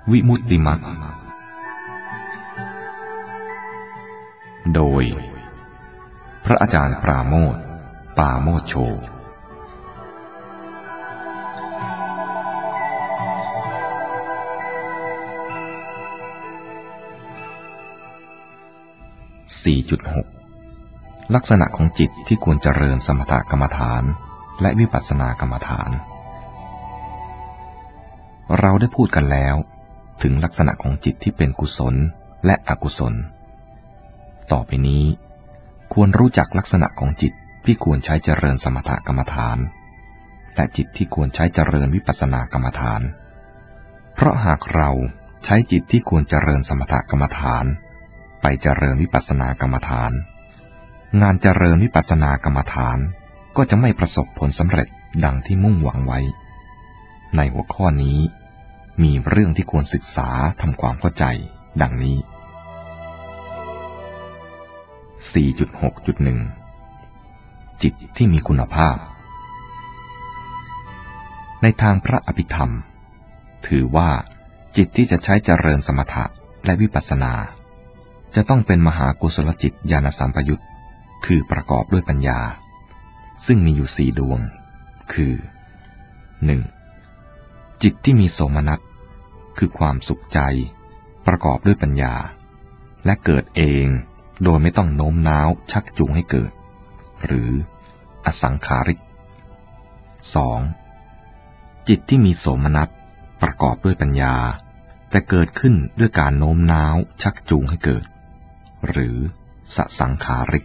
วิมุตติมรรคโดยพระอาจารย์ปราโมทย์ ปาโมทย์โช4.6 ลักษณะของจิตที่ควรเจริญสมถกรรมฐานและวิปัสสนากรรมฐานเราได้พูดกันแล้วถึงลักษณะของจิตที่เป็นกุศลและอกุศลต่อไปนี้ควรรู้จักลักษณะของจิตที่ควรใช้เจริญสมถกรรมฐานและจิตที่ควรใช้เจริญวิปัสสนากรรมฐานเพราะหากเราใช้จิตที่ควรเจริญสมถกรรมฐานไปเจริญวิปัสสนากรรมฐานงานเจริญวิปัสสนากรรมฐานก็จะไม่ประสบผลสำเร็จดังที่มุ่งหวังไว้ในหัวข้อนี้มีเรื่องที่ควรศึกษาทำความเข้าใจดังนี้ 4.6.1 จิตที่มีคุณภาพในทางพระอภิธรรมถือว่าจิตที่จะใช้เจริญสมถะและวิปัสสนาจะต้องเป็นมหากุศลจิตญาณสัมปยุตคือประกอบด้วยปัญญาซึ่งมีอยู่4ดวงคือ 1. จิตที่มีโสมนัสคือความสุขใจประกอบด้วยปัญญาและเกิดเองโดยไม่ต้องโน้มน้าวชักจูงให้เกิดหรืออสังขาริก 2. จิตที่มีโสมนัสประกอบด้วยปัญญาแต่เกิดขึ้นด้วยการโน้มน้าวชักจูงให้เกิดหรือสสังขาริก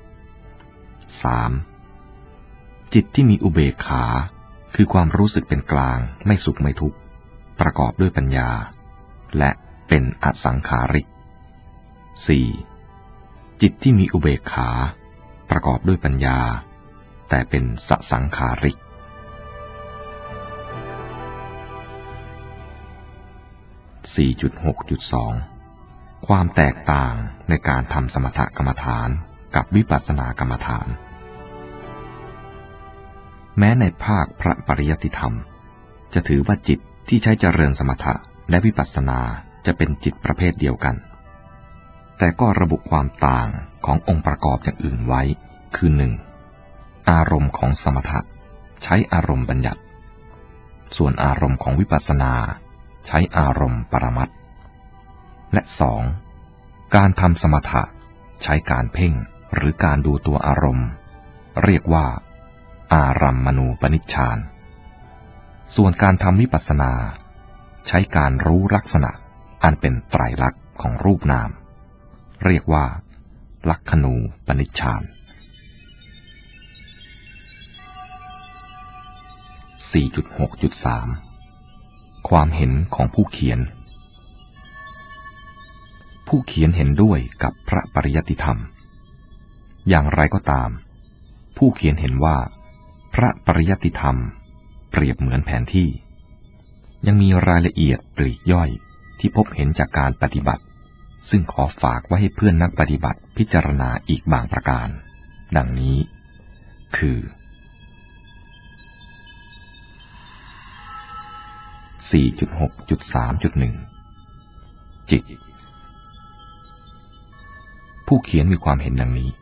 3. จิตที่มีอุเบกขาคือความรู้สึกเป็นกลางไม่สุขไม่ทุกข์ประกอบด้วยปัญญาและเป็นอสังขาริก 4. จิตที่มีอุเบกขาประกอบด้วยปัญญาแต่เป็นสสังขาริก 4.6.2 ความแตกต่างในการทำสมถกรรมฐานกับวิปัสสนากรรมฐานแม้ในภาคพระปริยัติธรรมจะถือว่าจิตที่ใช้เจริญสมถะและวิปัสสนาจะเป็นจิตประเภทเดียวกันแต่ก็ระบุความต่างขององค์ประกอบอย่างอื่นไว้คือ 1. อารมณ์ของสมถะใช้อารมณ์บัญญัติส่วนอารมณ์ของวิปัสสนาใช้อารมณ์ปรมัตถ์และ 2. การทำสมถะใช้การเพ่งหรือการดูตัวอารมณ์เรียกว่าอารัมมณูปนิชฌานส่วนการทำวิปัสสนาใช้การรู้ลักษณะอันเป็นไตรลักษณ์ของรูปนามเรียกว่าลักขณูปนิชฌาน 4.6.3 ความเห็นของผู้เขียนผู้เขียนเห็นด้วยกับพระปริยัติธรรมอย่างไรก็ตามผู้เขียนเห็นว่าพระปริยัติธรรมเปรียบเหมือนแผนที่ยังมีรายละเอียดปลีกย่อยที่พบเห็นจากการปฏิบัติซึ่งขอฝากไว้ให้เพื่อนนักปฏิบัติพิจารณาอีกบางประการดังนี้คือ 4.6.3.1 จิตผู้เขียนมีความเห็นดังนี้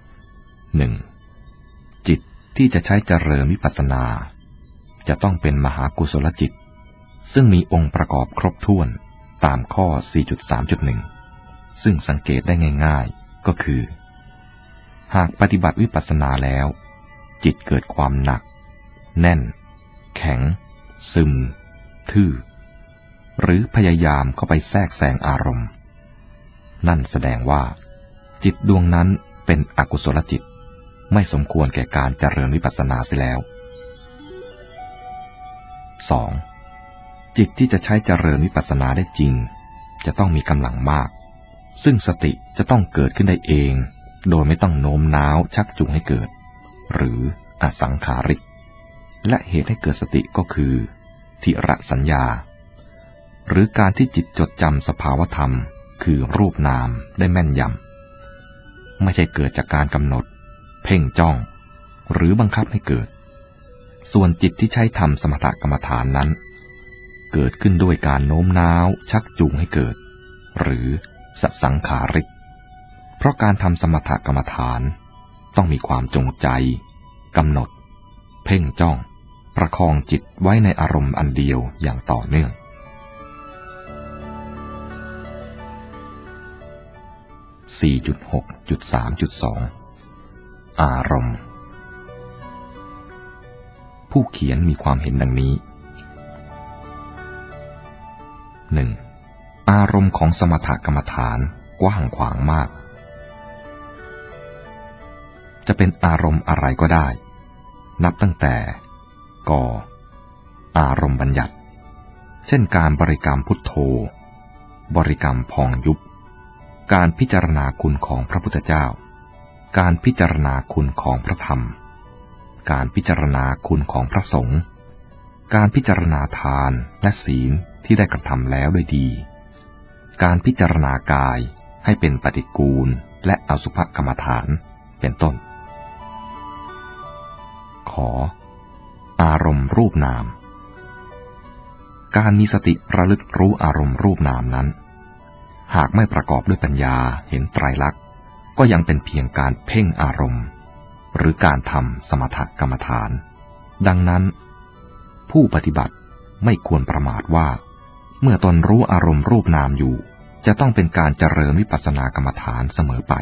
1. จิตที่จะใช้เจริญวิปัสสนาจะต้องเป็นมหากุศลจิตซึ่งมีองค์ประกอบครบถ้วนตามข้อ 4.3.1 ซึ่งสังเกตได้ง่ายๆก็คือหากปฏิบัติวิปัสสนาแล้วจิตเกิดความหนักแน่นแข็งซึมทื่อหรือพยายามเข้าไปแทรกแซงอารมณ์นั่นแสดงว่าจิตดวงนั้นเป็นอกุศลจิตไม่สมควรแก่การเจริญวิปัสสนาเสียแล้ว 2. จิตที่จะใช้เจริญวิปัสสนาได้จริงจะต้องมีกำลังมากซึ่งสติจะต้องเกิดขึ้นได้เองโดยไม่ต้องโน้มน้าวชักจูงให้เกิดหรืออสังขาริกและเหตุให้เกิดสติก็คือทิรสัญญาหรือการที่จิตจดจำสภาวธรรมคือรูปนามได้แม่นยำไม่ใช่เกิดจากการกำหนดเพ่งจ้องหรือบังคับให้เกิดส่วนจิตที่ใช้ทำสมถกรรมฐานนั้นเกิดขึ้นด้วยการโน้มน้าวชักจูงให้เกิดหรือสสังขาริกเพราะการทำสมถกรรมฐานต้องมีความจงใจกำหนดเพ่งจ้องประคองจิตไว้ในอารมณ์อันเดียวอย่างต่อเนื่อง 4.6.3.2 อารมณ์ผู้เขียนมีความเห็นดังนี้ 1. อารมณ์ของสมถกรรมฐานกว้างขวางมากจะเป็นอารมณ์อะไรก็ได้นับตั้งแต่ก.อารมณ์บัญญัติเช่นการบริกรรมพุทโธบริกรรมพองยุบการพิจารณาคุณของพระพุทธเจ้าการพิจารณาคุณของพระธรรมการพิจารณาคุณของพระสงฆ์การพิจารณาทานและศีลที่ได้กระทำแล้วด้วยดีการพิจารณากายให้เป็นปฏิกูลและอสุภกรรมฐานเป็นต้นขออารมณ์รูปนามการมีสติระลึกรู้อารมณ์รูปนามนั้นหากไม่ประกอบด้วยปัญญาเห็นไตรลักษณ์ก็ยังเป็นเพียงการเพ่งอารมณ์หรือการทำสมถกรรมฐานดังนั้นผู้ปฏิบัติไม่ควรประมาทว่าเมื่อตนรู้อารมณ์รูปนามอยู่จะต้องเป็นการเจริญวิปัสสนากรรมฐานเสมอไป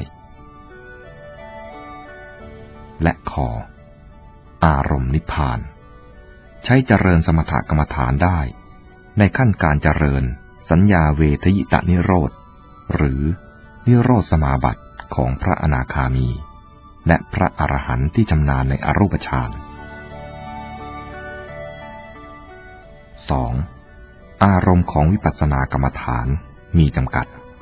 และขออารมณ์นิพพานใช้เจริญสมถกรรมฐานได้ในขั้นการเจริญสัญญาเวทยิตนิโรธหรือนิโรธสมาบัติของพระอนาคามีและพระอรหันต์ที่ชำนาญในอรูปฌาน 2. อารมณ์ของวิปัสสนากรรมฐานมีจำกัด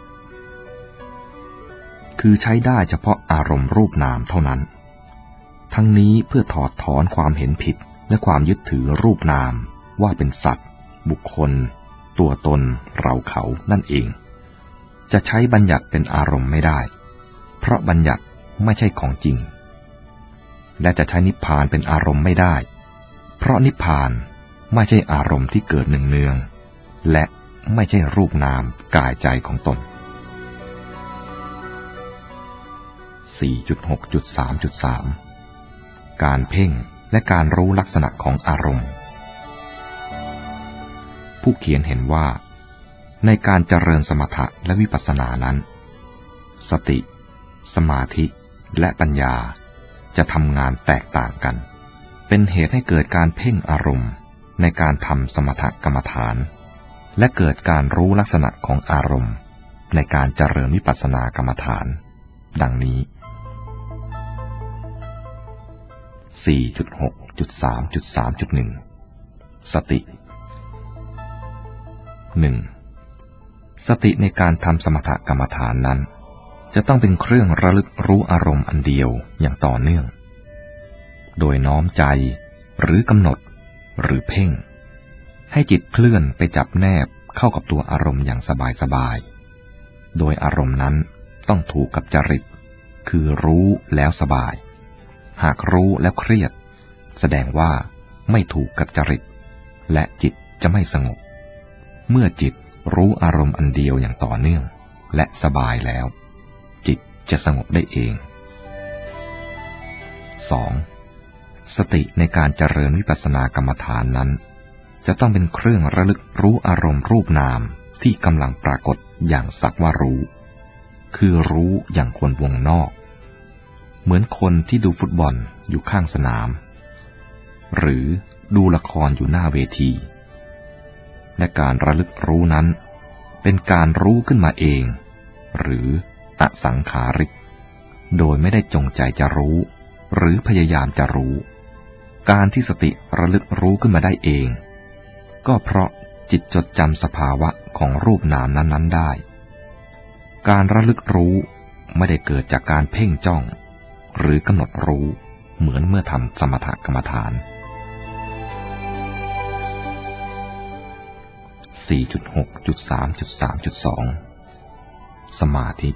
คือใช้ได้เฉพาะอารมณ์รูปนามเท่านั้นทั้งนี้เพื่อถอดถอนความเห็นผิดและความยึดถือรูปนามว่าเป็นสัตว์บุคคลตัวตนเราเขานั่นเองจะใช้บัญญัติเป็นอารมณ์ไม่ได้เพราะบัญญัติไม่ใช่ของจริงและจะใช้นิพพานเป็นอารมณ์ไม่ได้เพราะนิพพานไม่ใช่อารมณ์ที่เกิดเนืองๆและไม่ใช่รูปนามกายใจของตน 4.6.3.3 การเพ่งและการรู้ลักษณะของอารมณ์ผู้เขียนเห็นว่าในการเจริญสมถะและวิปัสสนานั้นสติสมาธิและปัญญาจะทำงานแตกต่างกันเป็นเหตุให้เกิดการเพ่งอารมณ์ในการทำสมถกรรมฐานและเกิดการรู้ลักษณะของอารมณ์ในการเจริญวิปัสสนากรรมฐานดังนี้ 4.6.3.3.1 สติ 1. สติในการทำสมถกรรมฐานนั้นจะต้องเป็นเครื่องระลึกรู้อารมณ์อันเดียวอย่างต่อเนื่องโดยน้อมใจหรือกำหนดหรือเพ่งให้จิตเคลื่อนไปจับแนบเข้ากับตัวอารมณ์อย่างสบายๆโดยอารมณ์นั้นต้องถูกกับจริตคือรู้แล้วสบายหากรู้แล้วเครียดแสดงว่าไม่ถูกกับจริตและจิตจะไม่สงบเมื่อจิตรู้อารมณ์อันเดียวอย่างต่อเนื่องและสบายแล้วจิตจะสงบได้เอง 2. สติในการเจริญวิปัสสนากรรมฐานนั้นจะต้องเป็นเครื่องระลึกรู้อารมณ์รูปนามที่กำลังปรากฏอย่างสักว่ารู้คือรู้อย่างคนวงนอกเหมือนคนที่ดูฟุตบอลอยู่ข้างสนามหรือดูละครอยู่หน้าเวทีและการระลึกรู้นั้นเป็นการรู้ขึ้นมาเองหรืออสังขาริกโดยไม่ได้จงใจจะรู้หรือพยายามจะรู้การที่สติระลึกรู้ขึ้นมาได้เองก็เพราะจิตจดจำสภาวะของรูปนามนั้นๆได้การระลึกรู้ไม่ได้เกิดจากการเพ่งจ้องหรือกำหนดรู้เหมือนเมื่อทำสมถกรรมฐาน 4.6.3.3.2 สมาธิ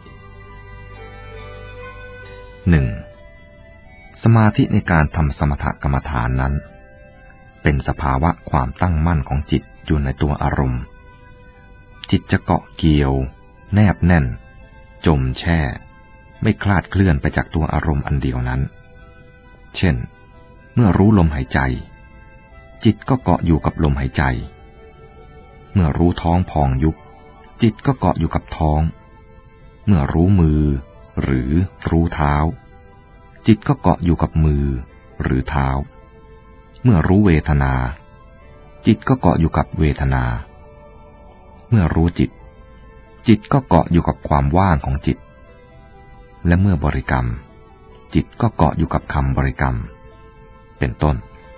1. สมาธิในการทำสมถกรรมฐานนั้นเป็นสภาวะความตั้งมั่นของจิตอยู่ในตัวอารมณ์จิตจะเกาะเกี่ยวแนบแน่นจมแช่ไม่คลาดเคลื่อนไปจากตัวอารมณ์อันเดียวนั้นเช่นเมื่อรู้ลมหายใจจิตก็เกาะอยู่กับลมหายใจเมื่อรู้ท้องพองยุบจิตก็เกาะอยู่กับท้องเมื่อรู้มือหรือรู้เท้าจิตก็เกาะอยู่กับมือหรือเท้าเมื่อรู้เวทนาจิตก็เกาะอยู่กับเวทนาเมื่อรู้จิตจิตก็เกาะอยู่กับความว่างของจิตและเมื่อบริกรรมจิตก็เกาะอยู่กับคำบริกรรมเป็นต้น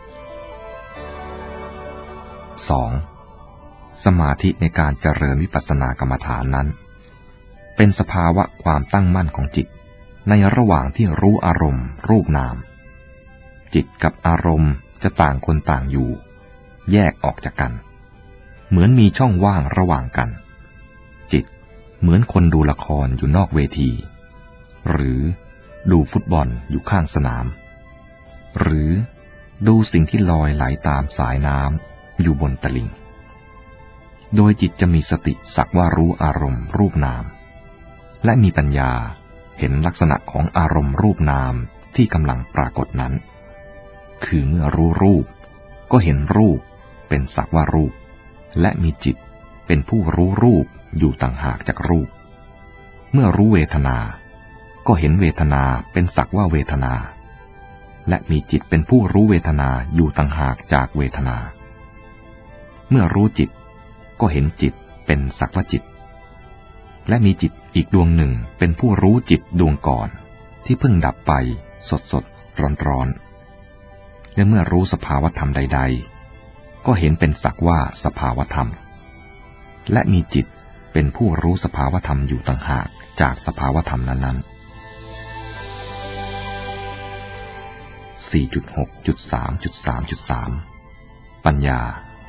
2. สมาธิในการเจริญวิปัสสนากรรมฐานนั้นเป็นสภาวะความตั้งมั่นของจิตในระหว่างที่รู้อารมณ์รูปนามจิตกับอารมณ์จะต่างคนต่างอยู่แยกออกจากกันเหมือนมีช่องว่างระหว่างกันจิตเหมือนคนดูละครอยู่นอกเวทีหรือดูฟุตบอลอยู่ข้างสนามหรือดูสิ่งที่ลอยไหลตามสายน้ำอยู่บนตลิ่งโดยจิตจะมีสติสักว่ารู้อารมณ์รูปนามและมีปัญญาเห็นลักษณะของอารมณ์รูปนามที่กำลังปรากฏนั้นคือเมื่อรู้รูปก็เห็นรูปเป็นสักว่ารูปและมีจิตเป็นผู้รู้รูปอยู่ต่างหากจากรูปเมื่อรู้เวทนาก็เห็นเวทนาเป็นสักว่าเวทนาและมีจิตเป็นผู้รู้เวทนาอยู่ต่างหากจากเวทนาเมื่อรู้จิตก็เห็นจิตเป็นสักว่าจิตและมีจิตอีกดวงหนึ่งเป็นผู้รู้จิตดวงก่อนที่เพิ่งดับไปสดร้อนและเมื่อรู้สภาวธรรมใดๆก็เห็นเป็นสักว่าสภาวธรรมและมีจิตเป็นผู้รู้สภาวธรรมอยู่ต่างหากจากสภาวธรรมนั้นๆ 4.6.3.3.3 ปัญญา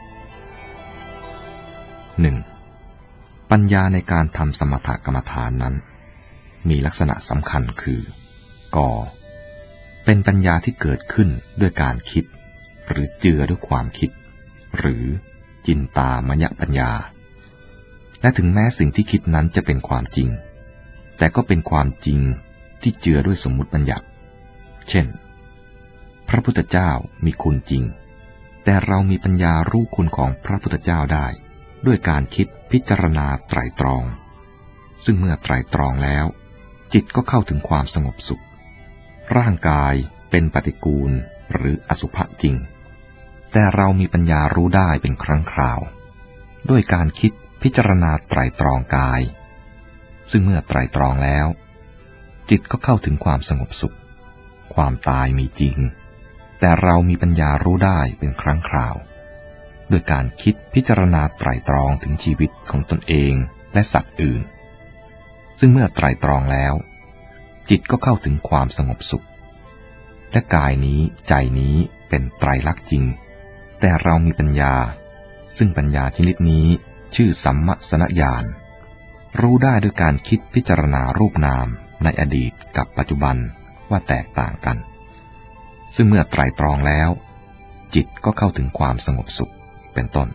1. ปัญญาในการทำสมถกรรมฐานนั้นมีลักษณะสำคัญคือกเป็นปัญญาที่เกิดขึ้นด้วยการคิดหรือเจือด้วยความคิดหรือจินตามยปัญญาและถึงแม้สิ่งที่คิดนั้นจะเป็นความจริงแต่ก็เป็นความจริงที่เจือด้วยสมมุติบัญญัติเช่นพระพุทธเจ้ามีคุณจริงแต่เรามีปัญญารู้คุณของพระพุทธเจ้าได้ด้วยการคิดพิจารณาไตร่ตรองซึ่งเมื่อไตร่ตรองแล้วจิตก็เข้าถึงความสงบสุขร่างกายเป็นปฏิกูลหรืออสุภะจริงแต่เรามีปัญญารู้ได้เป็นครั้งคราวด้วยการคิดพิจารณาไตร่ตรองกายซึ่งเมื่อไตร่ตรองแล้วจิตก็เข้าถึงความสงบสุขความตายมีจริงแต่เรามีปัญญารู้ได้เป็นครั้งคราวด้วยการคิดพิจารณาไตร่ตรองถึงชีวิตของตนเองและสัตว์อื่นซึ่งเมื่อไตร่ตรองแล้วจิตก็เข้าถึงความสงบสุขและกายนี้ใจนี้เป็นไตรลักษณ์จริงแต่เรามีปัญญาซึ่งปัญญาชนิดนี้ชื่อสัมมสนญาณรู้ได้ด้วยการคิดพิจารณารูปนามในอดีตกับปัจจุบันว่าแตกต่างกันซึ่งเมื่อไตร่ตรองแล้วจิตก็เข้าถึงความสงบสุขเป็นต้น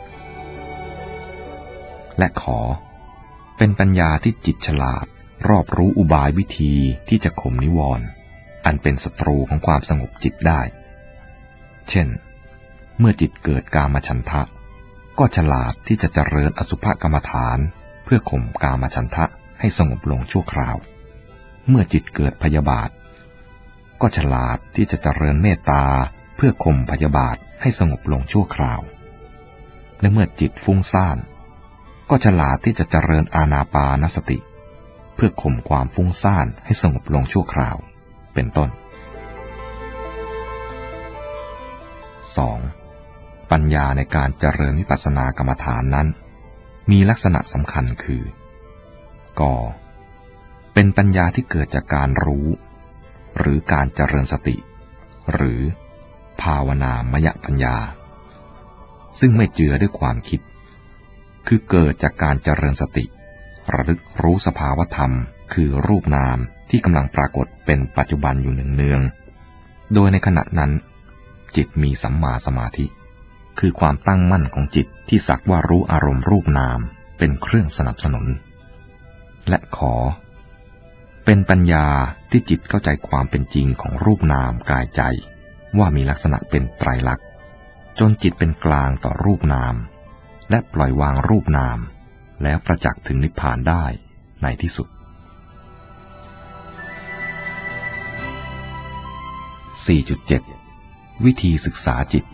และเป็นปัญญาที่จิตฉลาดรอบรู้อุบายวิธีที่จะข่มนิวรณ์อันเป็นศัตรูของความสงบจิตได้เช่นเมื่อจิตเกิดกามฉันทะก็ฉลาดที่จะเจริญอสุภกรรมฐานเพื่อข่มกามฉันทะให้สงบลงชั่วคราวเมื่อจิตเกิดพยาบาทก็ฉลาดที่จะเจริญเมตตาเพื่อข่มพยาบาทให้สงบลงชั่วคราวและเมื่อจิตฟุ้งซ่านก็ฉลาดที่จะเจริญอานาปานสติเพื่อข่มความฟุ้งซ่านให้สงบลงชั่วคราวเป็นต้น 2. ปัญญาในการเจริญวิปัสสนากรรมฐานนั้นมีลักษณะสำคัญคือกเป็นปัญญาที่เกิดจากการรู้หรือการเจริญสติหรือภาวนามยปัญญาซึ่งไม่เจือด้วยความคิดคือเกิดจากการเจริญสติระลึกรู้สภาวธรรมคือรูปนามที่กำลังปรากฏเป็นปัจจุบันอยู่เนืองๆโดยในขณะนั้นจิตมีสัมมาสมาธิคือความตั้งมั่นของจิตที่สักว่ารู้อารมณ์รูปนามเป็นเครื่องสนับสนุนและขอเป็นปัญญาที่จิตเข้าใจความเป็นจริงของรูปนามกายใจว่ามีลักษณะเป็นไตรลักษณ์จนจิตเป็นกลางต่อรูปนามและปล่อยวางรูปนามแล้วประจักษ์ถึงนิพพานได้ในที่สุด 4.7 วิธีศึกษาจิต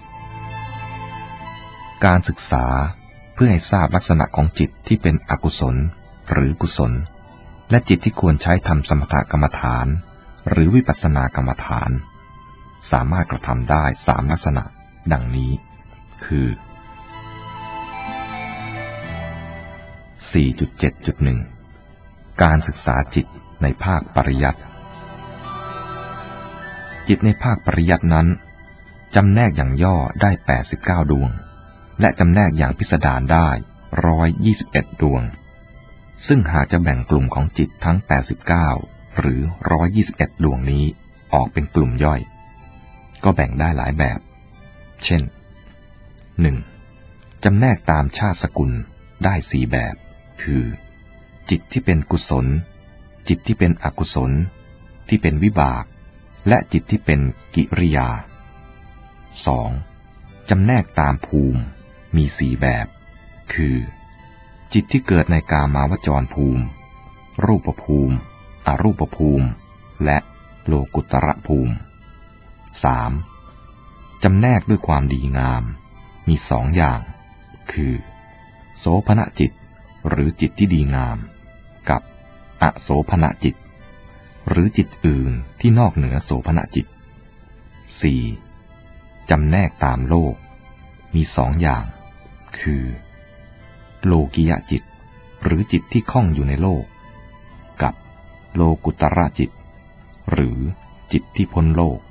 การศึกษาเพื่อให้ทราบลักษณะของจิตที่เป็นอกุศลหรือกุศลและจิตที่ควรใช้ทำสมถกรรมฐานหรือวิปัสสนากรรมฐานสามารถกระทำได้3ลักษณะดังนี้คือ 4.7.1 การศึกษาจิตในภาคปริยัติจิตในภาคปริยัตินั้นจำแนกอย่างย่อได้89ดวงและจำแนกอย่างพิสดารได้121ดวงซึ่งหากจะแบ่งกลุ่มของจิตทั้ง89หรือ121ดวงนี้ออกเป็นกลุ่มย่อยก็แบ่งได้หลายแบบเช่น 1. จำแนกตามชาติสกุลได้4แบบคือจิตที่เป็นกุศลจิตที่เป็นอกุศลที่เป็นวิบากและจิตที่เป็นกิริยา 2. จำแนกตามภูมิมี4แบบคือจิตที่เกิดในกามาวจรภูมิรูปภูมิอรูปภูมิและโลกุตระภูมิ 3. จำแนกด้วยความดีงามมี2อย่างคือโสภณจิตหรือจิตที่ดีงามกับอโสภณจิตหรือจิตอื่นที่นอกเหนือโสภณจิต 4. จำแนกตามโลกมี2อย่างคือโลกิยจิตหรือจิตที่คล่องอยู่ในโลกกับโลกุตระจิตหรือจิตที่พ้นโลก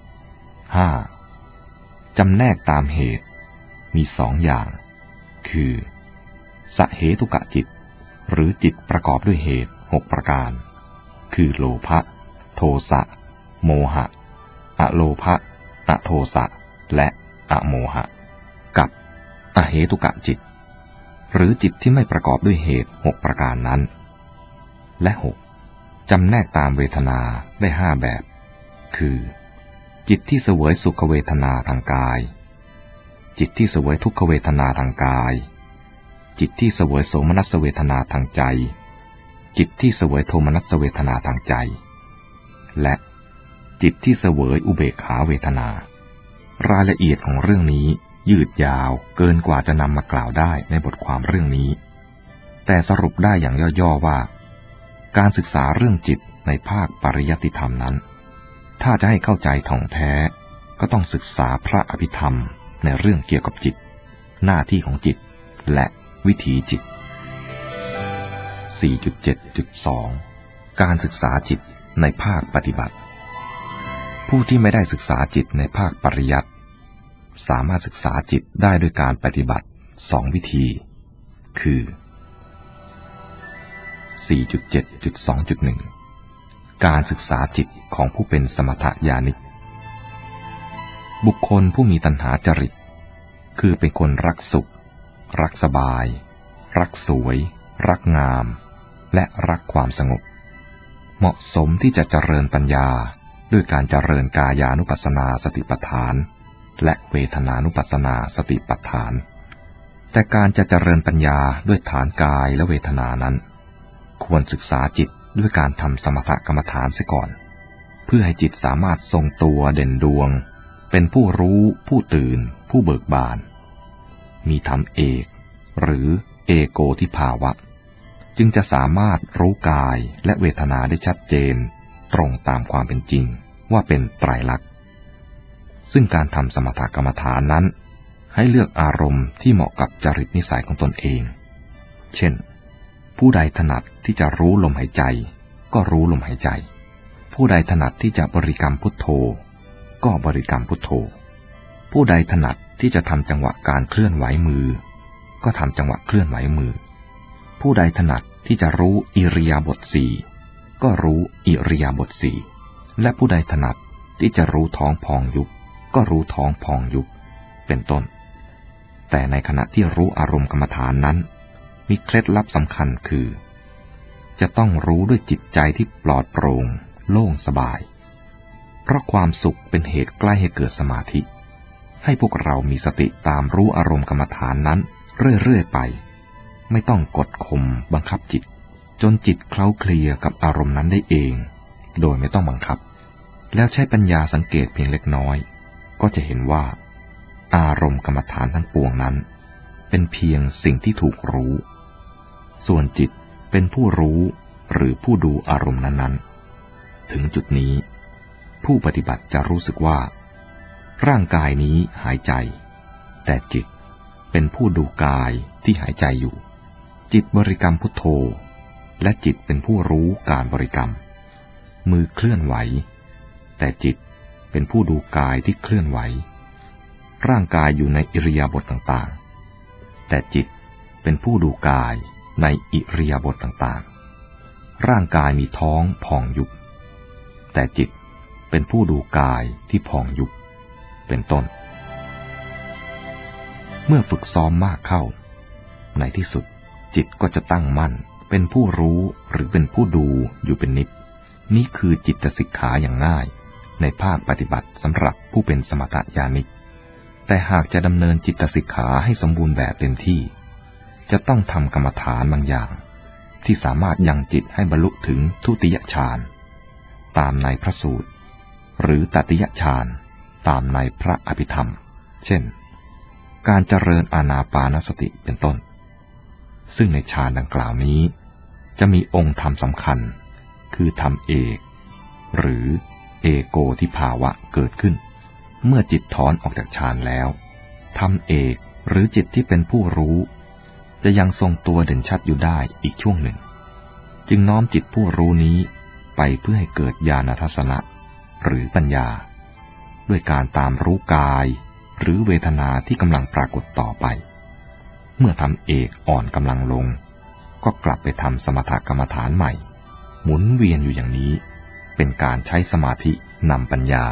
5. จำแนกตามเหตุมี2อย่างคือสเหตุกะจิตหรือจิตประกอบด้วยเหตุ6ประการคือโลภะโทสะโมหะอโลภะอโทสะและอโมหะกับอเหตุกะจิตหรือจิตที่ไม่ประกอบด้วยเหตุ6ประการนั้นและ 6. จำแนกตามเวทนาได้5แบบคือจิตที่เสวยสุขเวทนาทางกายจิตที่เสวยทุกขเวทนาทางกายจิตที่เสวยโสมนัสเวทนาทางใจจิตที่เสวยโทมนัสเวทนาทางใจและจิตที่เสวยอุเบกขาเวทนารายละเอียดของเรื่องนี้ยืดยาวเกินกว่าจะนำมากล่าวได้ในบทความเรื่องนี้แต่สรุปได้อย่างย่อๆว่าการศึกษาเรื่องจิตในภาคปริยัติธรรมนั้นถ้าจะให้เข้าใจถ่องแท้ก็ต้องศึกษาพระอภิธรรมในเรื่องเกี่ยวกับจิตหน้าที่ของจิตและวิถีจิต 4.7.2 การศึกษาจิตในภาคปฏิบัติผู้ที่ไม่ได้ศึกษาจิตในภาคปริยัติสามารถศึกษาจิตได้ด้วยการปฏิบัติ2วิธีคือ 4.7.2.1 การศึกษาจิตของผู้เป็นสมถญาณิกบุคคลผู้มีตัณหาจริตคือเป็นคนรักสุขรักสบายรักสวยรักงามและรักความสงบเหมาะสมที่จะเจริญปัญญาด้วยการเจริญกายานุปัสสนาสติปัฏฐานและเวทนานุปัสสนาสติปัฏฐานแต่การจะเจริญปัญญาด้วยฐานกายและเวทนานั้นควรศึกษาจิตด้วยการทำสมถกรรมฐานเสียก่อนเพื่อให้จิตสามารถทรงตัวเด่นดวงเป็นผู้รู้ผู้ตื่นผู้เบิกบานมีธรรมเอกหรือเอโกทิภาวะจึงจะสามารถรู้กายและเวทนาได้ชัดเจนตรงตามความเป็นจริงว่าเป็นไตรลักษณ์ซึ่งการทำสมถกรรมฐานนั้นให้เลือกอารมณ์ที่เหมาะกับจริตนิสัยของตนเองเช่นผู้ใดถนัดที่จะรู้ลมหายใจก็รู้ลมหายใจผู้ใดถนัดที่จะบริกรรมพุทโธก็บริกรรมพุทโธผู้ใดถนัดที่จะทำจังหวะการเคลื่อนไหวมือก็ทำจังหวะเคลื่อนไหวมือผู้ใดถนัดที่จะรู้อิริยาบถ4ก็รู้อิริยาบถ4และผู้ใดถนัดที่จะรู้ท้องพองยุบก็รู้ท้องพองยุบเป็นต้นแต่ในขณะที่รู้อารมณ์กรรมฐานนั้นมีเคล็ดลับสำคัญคือจะต้องรู้ด้วยจิตใจที่ปลอดโปร่งโล่งสบายเพราะความสุขเป็นเหตุใกล้ให้เกิดสมาธิให้พวกเรามีสติตามรู้อารมณ์กรรมฐานนั้นเรื่อยๆไปไม่ต้องกดข่มบังคับจิตจนจิตเคล้าเคลียกับอารมณ์นั้นได้เองโดยไม่ต้องบังคับแล้วใช้ปัญญาสังเกตเพียงเล็กน้อยก็จะเห็นว่าอารมณ์กรรมฐานทั้งปวงนั้นเป็นเพียงสิ่งที่ถูกรู้ส่วนจิตเป็นผู้รู้หรือผู้ดูอารมณ์นั้นๆถึงจุดนี้ผู้ปฏิบัติจะรู้สึกว่าร่างกายนี้หายใจแต่จิตเป็นผู้ดูกายที่หายใจอยู่จิตบริกรรมพุทโธและจิตเป็นผู้รู้การบริกรรมมือเคลื่อนไหวแต่จิตเป็นผู้ดูกายที่เคลื่อนไหวร่างกายอยู่ในอิริยาบถต่างๆแต่จิตเป็นผู้ดูกายในอิริยาบถต่างๆร่างกายมีท้องพองยุบแต่จิตเป็นผู้ดูกายที่พองยุบเป็นต้นเมื่อฝึกซ้อมมากเข้าในที่สุดจิตก็จะตั้งมั่นเป็นผู้รู้หรือเป็นผู้ดูอยู่เป็นนิจนี่คือจิตสิกขาอย่างง่ายในภาคปฏิบัติสำหรับผู้เป็นสมถญาณิกแต่หากจะดำเนินจิตสิกขาให้สมบูรณ์แบบเต็มที่จะต้องทำกรรมฐานบางอย่างที่สามารถยังจิตให้บรรลุถึงทุติยฌานตามในพระสูตรหรือตติยฌานตามในพระอภิธรรมเช่นการเจริญอานาปานสติเป็นต้นซึ่งในฌานดังกล่าวนี้จะมีองค์ธรรมสำคัญคือธรรมเอกหรือเอโกทิภาวะเกิดขึ้นเมื่อจิตถอนออกจากฌานแล้วธรรมเอกหรือจิตที่เป็นผู้รู้จะยังทรงตัวเด่นชัดอยู่ได้อีกช่วงหนึ่งจึงน้อมจิตผู้รู้นี้ไปเพื่อให้เกิดญาณทัศนะหรือปัญญาด้วยการตามรู้กายหรือเวทนาที่กำลังปรากฏต่อไปเมื่อธรรมเอกอ่อนกำลังลงก็กลับไปทำสมถกรรมฐานใหม่หมุนเวียนอยู่อย่างนี้เป็นการใช้สมาธินำปัญญา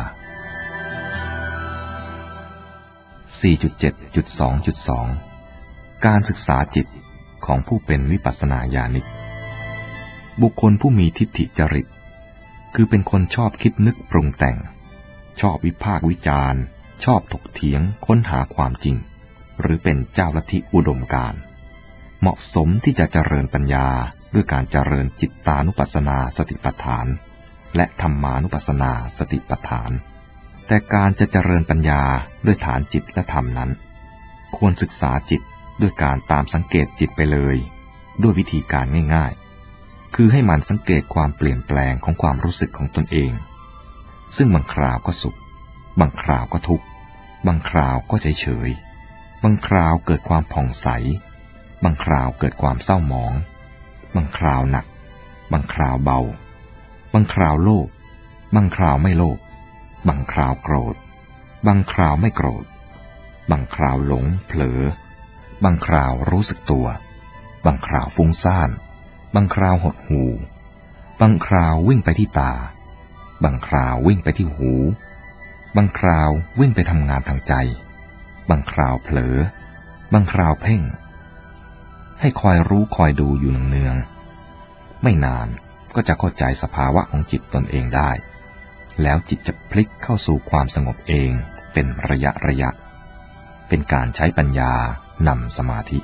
4.7.2.2 การศึกษาจิตของผู้เป็นวิปัสสนาญาณิกบุคคลผู้มีทิฏฐิจริตคือเป็นคนชอบคิดนึกปรุงแต่งชอบวิพากษ์วิจารณ์ชอบถกเถียงค้นหาความจริงหรือเป็นเจ้าลัทธิอุดมการณ์เหมาะสมที่จะเจริญปัญญาด้วยการเจริญจิตตานุปัสสนาสติปัฏฐานและธรรมานุปัสสนาสติปัฏฐานแต่การจะเจริญปัญญาด้วยฐานจิตและธรรมนั้นควรศึกษาจิตด้วยการตามสังเกตจิตไปเลยด้วยวิธีการง่ายๆคือให้มันสังเกตความเปลี่ยนแปลงของความรู้สึกของตนเองซึ่งบางคราวก็สุขบางคราวก็ทุกข์บางคราวก็เฉยๆบางคราวเกิดความผ่องใสบางคราวเกิดความเศร้าหมองบางคราวหนักบางคราวเบาบางคราวโลภบางคราวไม่โลภบางคราวโกรธบางคราวไม่โกรธบางคราวหลงเผลอบางคราวรู้สึกตัวบางคราวฟุ้งซ่านบางคราวหดหู่บางคราววิ่งไปที่ตาบางคราววิ่งไปที่หูบางคราววิ่งไปทำงานทางใจบางคราวเผลอบางคราวเพ่งให้คอยรู้คอยดูอยู่เนืองๆไม่นานก็จะเข้าใจสภาวะของจิตตนเองได้แล้วจิตจะพลิกเข้าสู่ความสงบเองเป็นระยะเป็นการใช้ปัญญานำสมาธิ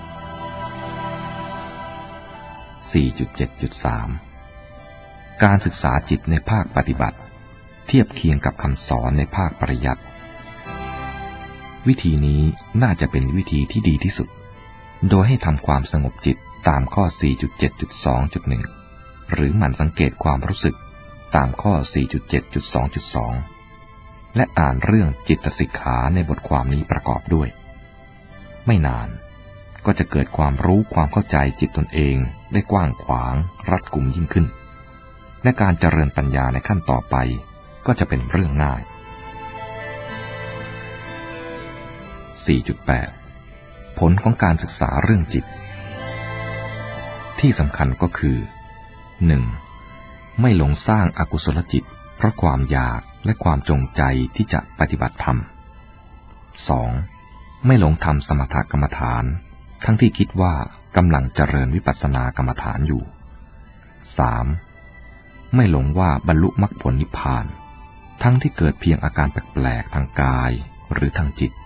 4.7.3 การศึกษาจิตในภาคปฏิบัติเทียบเคียงกับคำสอนในภาคปริยัติวิธีนี้น่าจะเป็นวิธีที่ดีที่สุดโดยให้ทำความสงบจิตตามข้อ 4.7.2.1 หรือหมั่นสังเกตความรู้สึกตามข้อ 4.7.2.2 และอ่านเรื่องจิตสิกขาในบทความนี้ประกอบด้วยไม่นานก็จะเกิดความรู้ความเข้าใจจิตตนเองได้กว้างขวางรัดกุมยิ่งขึ้นและการเจริญปัญญาในขั้นต่อไปก็จะเป็นเรื่องง่าย 4.8 ผลของการศึกษาเรื่องจิตที่สำคัญก็คือ 1. ไม่หลงสร้างอกุศลจิตเพราะความอยากและความจงใจที่จะปฏิบัติธรรม 2. ไม่หลงทำสมถกรรมฐานทั้งที่คิดว่ากำลังเจริญวิปัสสนากรรมฐานอยู่ 3. ไม่หลงว่าบรรลุมรรคผลนิพพานทั้งที่เกิดเพียงอาการแปลกๆทางกายหรือทางจิต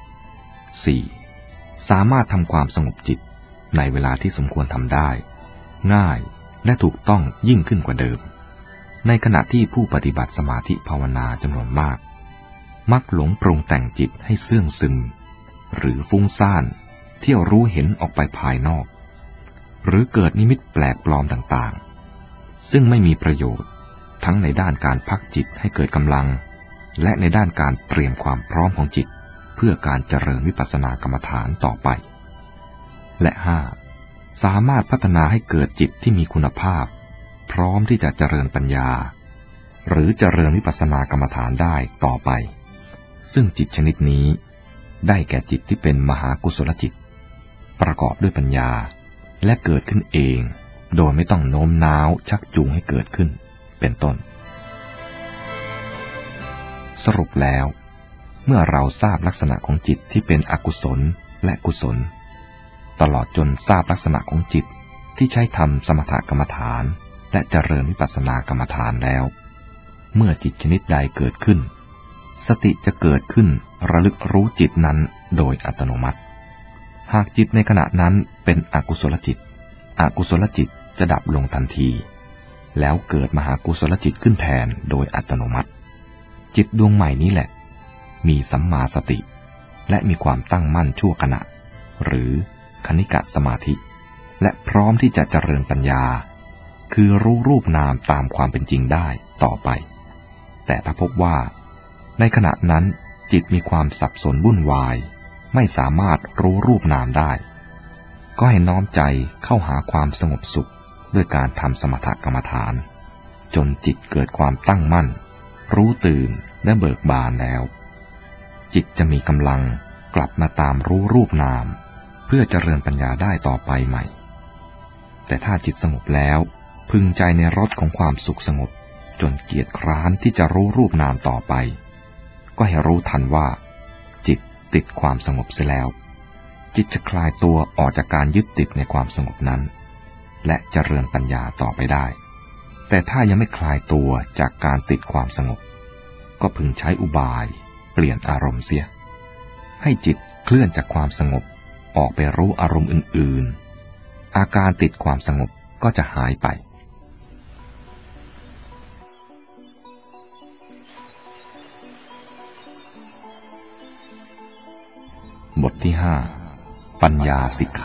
4. สามารถทำความสงบจิตในเวลาที่สมควรทำได้ง่ายและถูกต้องยิ่งขึ้นกว่าเดิมในขณะที่ผู้ปฏิบัติสมาธิภาวนาจำนวนมากมักหลงปรุงแต่งจิตให้เสื่องซึมหรือฟุ้งซ่านเที่ยวรู้เห็นออกไปภายนอกหรือเกิดนิมิตแปลกปลอมต่างๆซึ่งไม่มีประโยชน์ทั้งในด้านการพักจิตให้เกิดกำลังและในด้านการเตรียมความพร้อมของจิตเพื่อการเจริญวิปัสสนากรรมฐานต่อไปและ 5. สามารถพัฒนาให้เกิดจิตที่มีคุณภาพพร้อมที่จะเจริญปัญญาหรือเจริญวิปัสสนากรรมฐานได้ต่อไปซึ่งจิตชนิดนี้ได้แก่จิตที่เป็นมหากุศลจิตประกอบด้วยปัญญาและเกิดขึ้นเองโดยไม่ต้องโน้มน้าวชักจูงให้เกิดขึ้นเป็นต้นสรุปแล้วเมื่อเราทราบลักษณะของจิตที่เป็นอกุศลและกุศลตลอดจนทราบลักษณะของจิตที่ใช้ทำสมถกรรมฐานและเจริญวิปัสสนากรรมฐานแล้วเมื่อจิตชนิดใดเกิดขึ้นสติจะเกิดขึ้นระลึกรู้จิตนั้นโดยอัตโนมัติหากจิตในขณะนั้นเป็นอกุศลจิตอกุศลจิตจะดับลงทันทีแล้วเกิดมหากุศลจิตขึ้นแทนโดยอัตโนมัติจิตดวงใหม่นี้แหละมีสัมมาสติและมีความตั้งมั่นชั่วขณะหรือคณิกะสมาธิและพร้อมที่จะเจริญปัญญาคือรู้รูปนามตามความเป็นจริงได้ต่อไปแต่ถ้าพบว่าในขณะนั้นจิตมีความสับสนวุ่นวายไม่สามารถรู้รูปนามได้ก็ให้น้อมใจเข้าหาความสงบสุขด้วยการทำสมถกรรมฐานจนจิตเกิดความตั้งมั่นรู้ตื่นและเบิกบานแล้วจิตจะมีกำลังกลับมาตามรู้รูปนามเพื่อเจริญปัญญาได้ต่อไปใหม่แต่ถ้าจิตสงบแล้วพึงใจในรสของความสุขสงบจนเกียจคร้านที่จะรู้รูปนามต่อไปก็ให้รู้ทันว่าจิตติดความสงบเสียแล้วจิตจะคลายตัวออกจากการยึดติดในความสงบนั้นและเจริญปัญญาต่อไปได้แต่ถ้ายังไม่คลายตัวจากการติดความสงบก็พึงใช้อุบายเปลี่ยนอารมณ์เสียให้จิตเคลื่อนจากความสงบออกไปรู้อารมณ์อื่นๆอาการติดความสงบก็จะหายไปบทที่ 5 ปัญญาสิกขา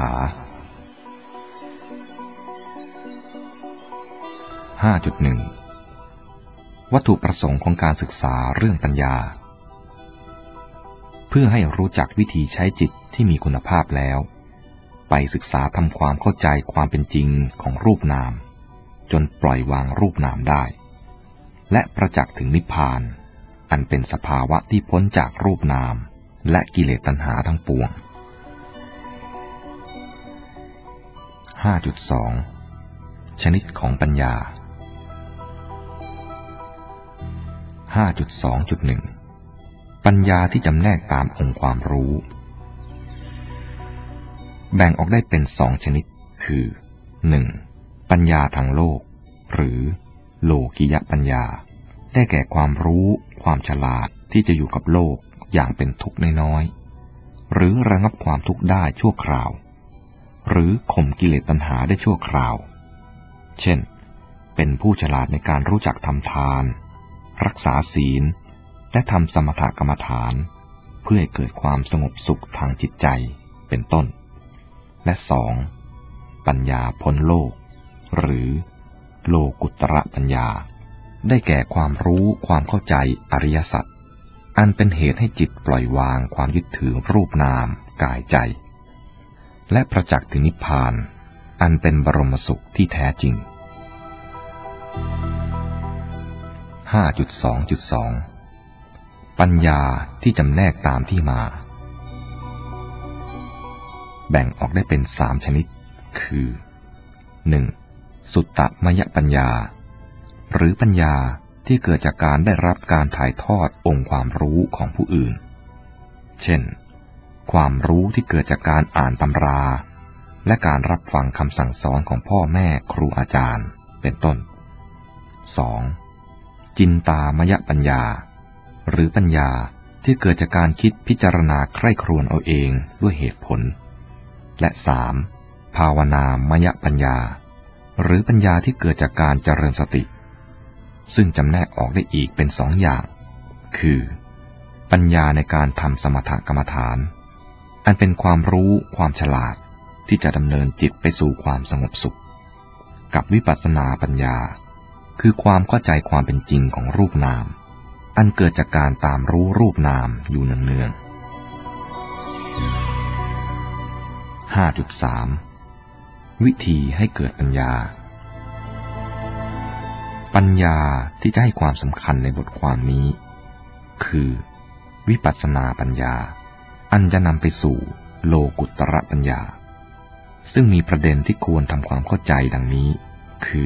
5.1 วัตถุประสงค์ของการศึกษาเรื่องปัญญาเพื่อให้รู้จักวิธีใช้จิตที่มีคุณภาพแล้วไปศึกษาทำความเข้าใจความเป็นจริงของรูปนามจนปล่อยวางรูปนามได้และประจักษ์ถึงนิพพานอันเป็นสภาวะที่พ้นจากรูปนามและกิเลสตัณหาทั้งปวง 5.2 ชนิดของปัญญา 5.2.1 ปัญญาที่จำแนกตามองค์ความรู้แบ่งออกได้เป็น2ชนิดคือ 1. ปัญญาทางโลกหรือโลกิยปัญญาได้แก่ความรู้ความฉลาดที่จะอยู่กับโลกอย่างเป็นทุกข์น้อยๆหรือระงับความทุกข์ได้ชั่วคราวหรือข่มกิเลสตัณหาได้ชั่วคราวเช่นเป็นผู้ฉลาดในการรู้จักทำทานรักษาศีลและทำสมถกรรมฐานเพื่อให้เกิดความสงบสุขทางจิตใจเป็นต้นและ 2. ปัญญาพ้นโลกหรือโลกุตระปัญญาได้แก่ความรู้ความเข้าใจอริยสัจอันเป็นเหตุให้จิตปล่อยวางความยึดถือรูปนามกายใจและประจักษ์ถึงนิพพานอันเป็นบรมสุขที่แท้จริง 5.2.2 ปัญญาที่จำแนกตามที่มาแบ่งออกได้เป็น3ชนิดคือ 1. สุตตมยปัญญาหรือปัญญาที่เกิดจากการได้รับการถ่ายทอดองค์ความรู้ของผู้อื่นเช่นความรู้ที่เกิดจากการอ่านตำราและการรับฟังคำสั่งสอนของพ่อแม่ครูอาจารย์เป็นต้น 2. จินตามยปัญญาหรือปัญญาที่เกิดจากการคิดพิจารณาใคร่ครวญเอาเองด้วยเหตุผลและ 3. ภาวนามยปัญญาหรือปัญญาที่เกิดจากการเจริญสติซึ่งจำแนกออกได้อีกเป็น2 อย่างคือปัญญาในการทำสมถกรรมฐานอันเป็นความรู้ความฉลาดที่จะดำเนินจิตไปสู่ความสงบสุขกับวิปัสสนาปัญญาคือความเข้าใจความเป็นจริงของรูปนามอันเกิดจากการตามรู้รูปนามอยู่เนืองๆ 5.3 วิธีให้เกิดปัญญาปัญญาที่จะให้ความสำคัญในบทความนี้คือวิปัสสนาปัญญาอันจะนำไปสู่โลกุตตรปัญญาซึ่งมีประเด็นที่ควรทำความเข้าใจดังนี้คือ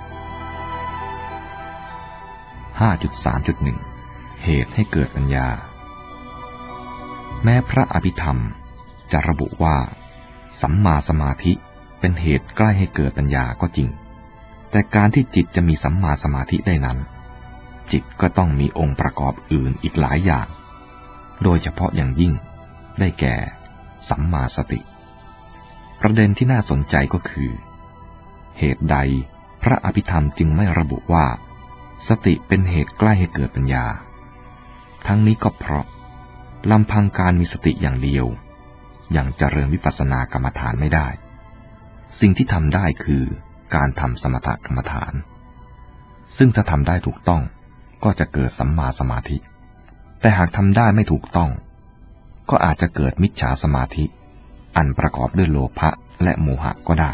5.3.1 เหตุให้เกิดปัญญาแม้พระอภิธรรมจะระบุว่าสัมมาสมาธิเป็นเหตุใกล้ให้เกิดปัญญาก็จริงแต่การที่จิตจะมีสัมมาสมาธิได้นั้นจิตก็ต้องมีองค์ประกอบอื่นอีกหลายอย่างโดยเฉพาะอย่างยิ่งได้แก่สัมมาสติประเด็นที่น่าสนใจก็คือเหตุใดพระอภิธรรมจึงไม่ระบุว่าสติเป็นเหตุใกล้ให้เกิดปัญญาทั้งนี้ก็เพราะลำพังการมีสติอย่างเดียวยังเจริญวิปัสสนากรรมฐานไม่ได้สิ่งที่ทำได้คือการทำสมถกรรมฐานซึ่งถ้าทำได้ถูกต้องก็จะเกิดสัมมาสมาธิแต่หากทำได้ไม่ถูกต้องก็อาจจะเกิดมิจฉาสมาธิอันประกอบด้วยโลภะและโมหะก็ได้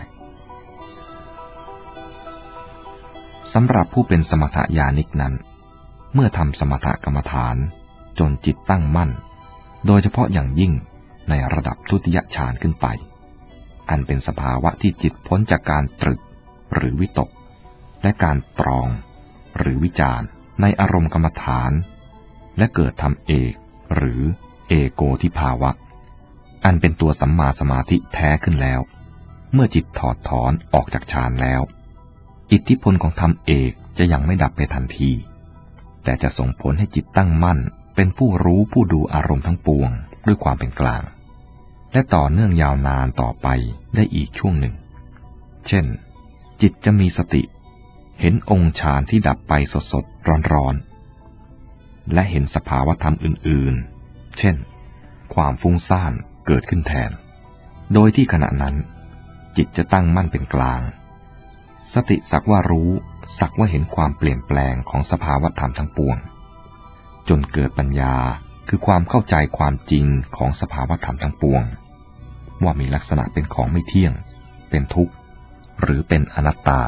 สำหรับผู้เป็นสมถญาณิกนั้นเมื่อทำสมถกรรมฐานจนจิตตั้งมั่นโดยเฉพาะอย่างยิ่งในระดับทุติยฌานขึ้นไปอันเป็นสภาวะที่จิตพ้นจากการตรึกหรือวิตกและการตรองหรือวิจารณ์ในอารมณ์กรรมฐานและเกิดธรรมเอกหรือเอโกทิภาวะอันเป็นตัวสัมมาสมาธิแท้ขึ้นแล้วเมื่อจิตถอดถอนออกจากฌานแล้วอิทธิพลของธรรมเอกจะยังไม่ดับไปทันทีแต่จะส่งผลให้จิตตั้งมั่นเป็นผู้รู้ผู้ดูอารมณ์ทั้งปวงด้วยความเป็นกลางและต่อเนื่องยาวนานต่อไปได้อีกช่วงหนึ่งเช่นจิตจะมีสติเห็นองค์ฌานที่ดับไปสดๆร้อนๆและเห็นสภาวธรรมอื่นๆเช่นความฟุ้งซ่านเกิดขึ้นแทนโดยที่ขณะนั้นจิตจะตั้งมั่นเป็นกลางสติสักว่ารู้สักว่าเห็นความเปลี่ยนแปลงของสภาวธรรมทั้งปวงจนเกิดปัญญาคือความเข้าใจความจริงของสภาวธรรมทั้งปวงว่ามีลักษณะเป็นของไม่เที่ยงเป็นทุกข์หรือเป็นอนัตตา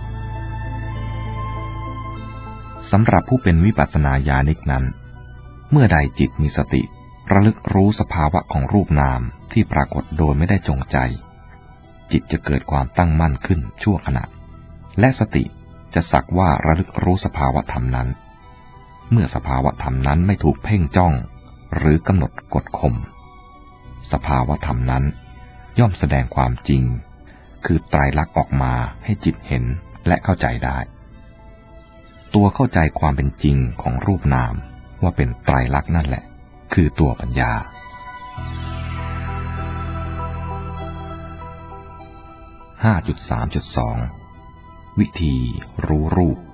สำหรับผู้เป็นวิปัสสนาญาณิกนั้นเมื่อใดจิตมีสติระลึกรู้สภาวะของรูปนามที่ปรากฏโดยไม่ได้จงใจจิตจะเกิดความตั้งมั่นขึ้นชั่วขณะและสติจะสักว่าระลึกรู้สภาวะธรรมนั้นเมื่อสภาวะธรรมนั้นไม่ถูกเพ่งจ้องหรือกำหนดกดข่มสภาวะธรรมนั้นย่อมแสดงความจริงคือไตรลักษณ์ออกมาให้จิตเห็นและเข้าใจได้ตัวเข้าใจความเป็นจริงของรูปนามว่าเป็นไตรลักษณ์นั่นแหละคือตัวปัญญา 5.3.2 วิธีรู้รูป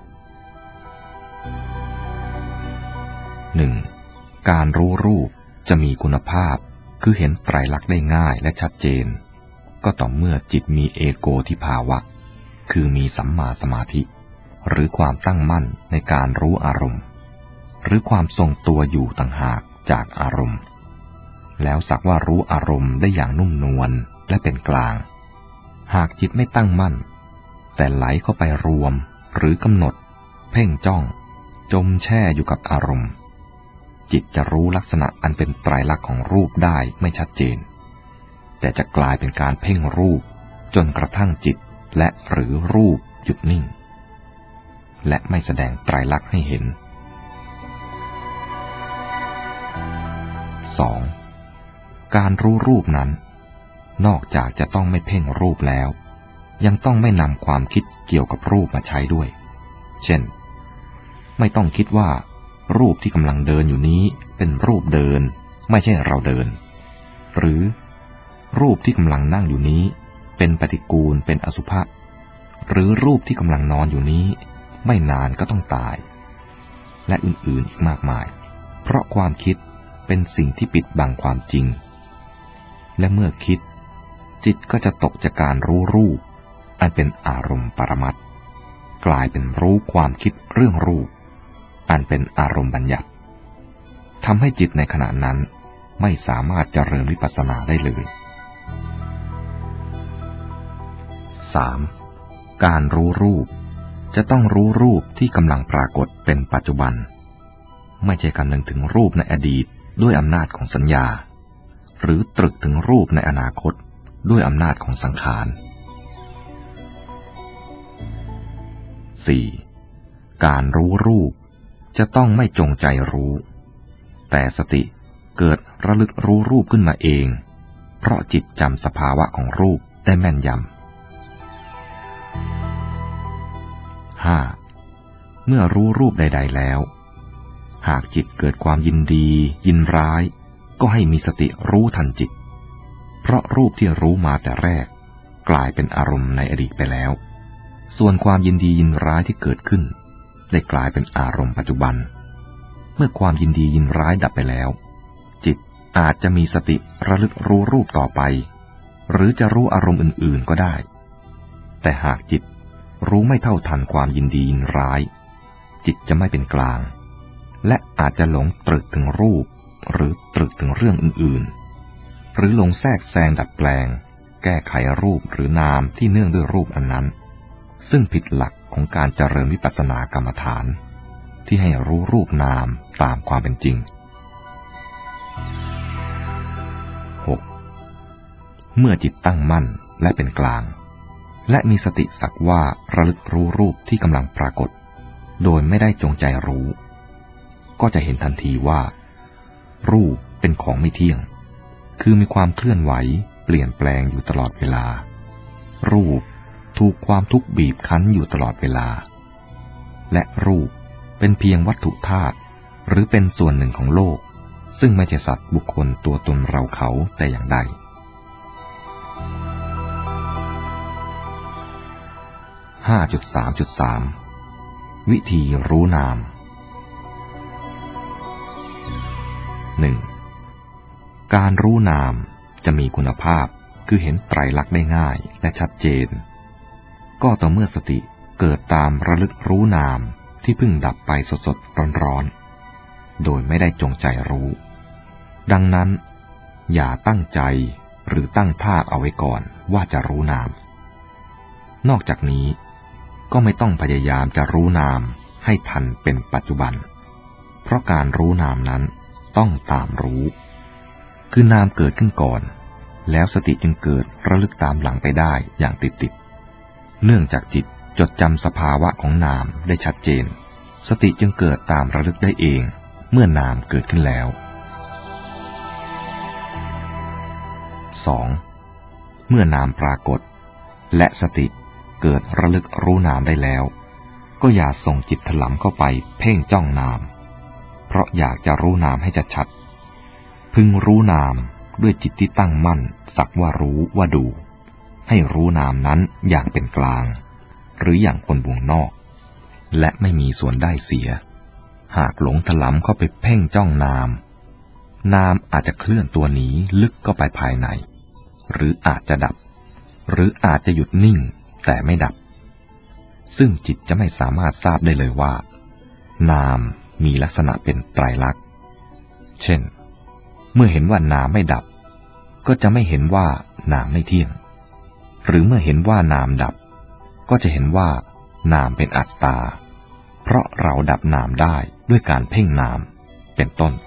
1. การรู้รูปจะมีคุณภาพคือเห็นไตรลักษณ์ได้ง่ายและชัดเจนก็ต่อเมื่อจิตมีเอโกทิภาวะคือมีสัมมาสมาธิหรือความตั้งมั่นในการรู้อารมณ์หรือความทรงตัวอยู่ต่างหากจากอารมณ์แล้วสักว่ารู้อารมณ์ได้อย่างนุ่มนวลและเป็นกลางหากจิตไม่ตั้งมั่นแต่ไหลเข้าไปรวมหรือกำหนดเพ่งจ้องจมแช่อยู่กับอารมณ์จิตจะรู้ลักษณะอันเป็นไตรลักษณ์ของรูปได้ไม่ชัดเจนแต่จะกลายเป็นการเพ่งรูปจนกระทั่งจิตและหรือรูปหยุดนิ่งและไม่แสดงไตรลักษณ์ให้เห็น 2. การรู้รูปนั้นนอกจากจะต้องไม่เพ่งรูปแล้วยังต้องไม่นำความคิดเกี่ยวกับรูปมาใช้ด้วยเช่นไม่ต้องคิดว่ารูปที่กำลังเดินอยู่นี้เป็นรูปเดินไม่ใช่เราเดินหรือรูปที่กำลังนั่งอยู่นี้เป็นปฏิกูลเป็นอสุภะหรือรูปที่กำลังนอนอยู่นี้ไม่นานก็ต้องตายและอื่นๆอีกมากมายเพราะความคิดเป็นสิ่งที่ปิดบังความจริงและเมื่อคิดจิตก็จะตกจากการรู้รูปอันเป็นอารมณ์ปรมัตถ์กลายเป็นรู้ความคิดเรื่องรูปอันเป็นอารมณ์บัญญัติทำให้จิตในขณะนั้นไม่สามารถเจริญวิปัสสนาได้เลย 3. การรู้รูปจะต้องรู้รูปที่กำลังปรากฏเป็นปัจจุบันไม่ใช่คำนึงถึงรูปในอดีตด้วยอำนาจของสัญญาหรือตรึกถึงรูปในอนาคตด้วยอำนาจของสังขาร 4. การรู้รูปจะต้องไม่จงใจรู้แต่สติเกิดระลึกรู้รูปขึ้นมาเองเพราะจิตจำสภาวะของรูปได้แม่นยำ 5. เมื่อรู้รูปใดๆแล้วหากจิตเกิดความยินดียินร้ายก็ให้มีสติรู้ทันจิตเพราะรูปที่รู้มาแต่แรกกลายเป็นอารมณ์ในอดีตไปแล้วส่วนความยินดียินร้ายที่เกิดขึ้นได้กลายเป็นอารมณ์ปัจจุบันเมื่อความยินดียินร้ายดับไปแล้วจิตอาจจะมีสติระลึกรู้รูปต่อไปหรือจะรู้อารมณ์อื่นๆก็ได้แต่หากจิตรู้ไม่เท่าทันความยินดียินร้ายจิตจะไม่เป็นกลางและอาจจะหลงตรึกถึงรูปหรือตรึกถึงเรื่องอื่นๆหรือหลงแทรกแซงดัดแปลงแก้ไขรูปหรือนามที่เนื่องด้วยรูปอันนั้นซึ่งผิดหลักของการเจริญวิปัสสนากรรมฐานที่ให้รู้รูปนามตามความเป็นจริง 6. เมื่อจิตตั้งมั่นและเป็นกลางและมีสติสักว่าระลึกรู้รูปที่กำลังปรากฏโดยไม่ได้จงใจรู้ก็จะเห็นทันทีว่ารูปเป็นของไม่เที่ยงคือมีความเคลื่อนไหวเปลี่ยนแปลงอยู่ตลอดเวลารูปถูกความทุกข์บีบคั้นอยู่ตลอดเวลาและรูปเป็นเพียงวัตถุธาตุหรือเป็นส่วนหนึ่งของโลกซึ่งไม่ใช่สัตว์บุคคลตัวตนเราเขาแต่อย่างใด 5.3.3 วิธีรู้นาม 1. การรู้นามจะมีคุณภาพคือเห็นไตรลักษณ์ได้ง่ายและชัดเจนก็ต่อเมื่อสติเกิดตามระลึกรู้นามที่เพิ่งดับไปสดๆร้อนๆโดยไม่ได้จงใจรู้ดังนั้นอย่าตั้งใจหรือตั้งท่าเอาไว้ก่อนว่าจะรู้นามนอกจากนี้ก็ไม่ต้องพยายามจะรู้นามให้ทันเป็นปัจจุบันเพราะการรู้นามนั้นต้องตามรู้คือนามเกิดขึ้นก่อนแล้วสติจึงเกิดระลึกตามหลังไปได้อย่างติดๆเนื่องจากจิตจดจำสภาวะของนามได้ชัดเจนสติจึงเกิดตามระลึกได้เองเมื่อนามเกิดขึ้นแล้ว 2. เมื่อนามปรากฏและสติเกิดระลึกรู้นามได้แล้วก็อย่าส่งจิตถลำเข้าไปเพ่งจ้องนามเพราะอยากจะรู้นามให้ชัดๆพึงรู้นามด้วยจิตที่ตั้งมั่นสักว่ารู้ว่าดูให้รู้นามนั้นอย่างเป็นกลางหรืออย่างคนวงนอกและไม่มีส่วนได้เสียหากหลงถลำเข้าไปเพ่งจ้องนามอาจจะเคลื่อนตัวหนีลึกเข้าไปภายในหรืออาจจะดับหรืออาจจะหยุดนิ่งแต่ไม่ดับซึ่งจิตจะไม่สามารถทราบได้เลยว่านามมีลักษณะเป็นไตรลักษณ์เช่นเมื่อเห็นว่านามไม่ดับก็จะไม่เห็นว่านามไม่เที่ยงหรือเมื่อเห็นว่านามดับก็จะเห็นว่านามเป็นอัตตาเพราะเราดับนามได้ด้วยการเพ่งนามเป็นต้น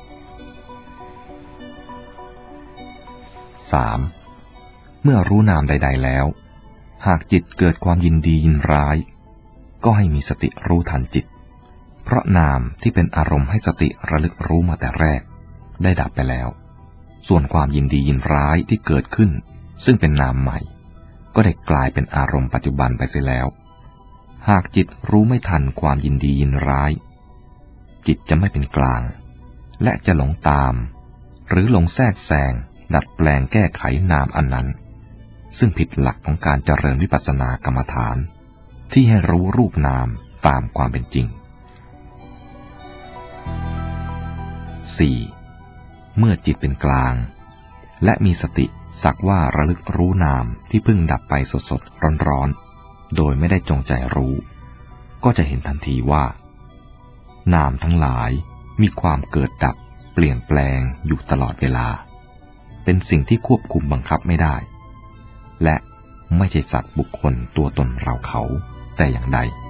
3. เมื่อรู้นามใดๆแล้วหากจิตเกิดความยินดียินร้ายก็ให้มีสติรู้ทันจิตเพราะนามที่เป็นอารมณ์ให้สติระลึกรู้มาแต่แรกได้ดับไปแล้วส่วนความยินดียินร้ายที่เกิดขึ้นซึ่งเป็นนามใหม่ก็ได้กลายเป็นอารมณ์ปัจจุบันไปเสียแล้วหากจิตรู้ไม่ทันความยินดียินร้ายจิตจะไม่เป็นกลางและจะหลงตามหรือหลงแทรกแซงดัดแปลงแก้ไขนามอันนั้นซึ่งผิดหลักของการเจริญวิปัสสนากรรมฐานที่ให้รู้รูปนามตามความเป็นจริง 4. เมื่อจิตเป็นกลางและมีสติสักว่าระลึกรู้นามที่เพิ่งดับไปสดๆร้อนๆโดยไม่ได้จงใจรู้ก็จะเห็นทันทีว่านามทั้งหลายมีความเกิดดับเปลี่ยนแปลงอยู่ตลอดเวลาเป็นสิ่งที่ควบคุมบังคับไม่ได้และไม่ใช่สัตว์บุคคลตัวตนเราเขาแต่อย่างใด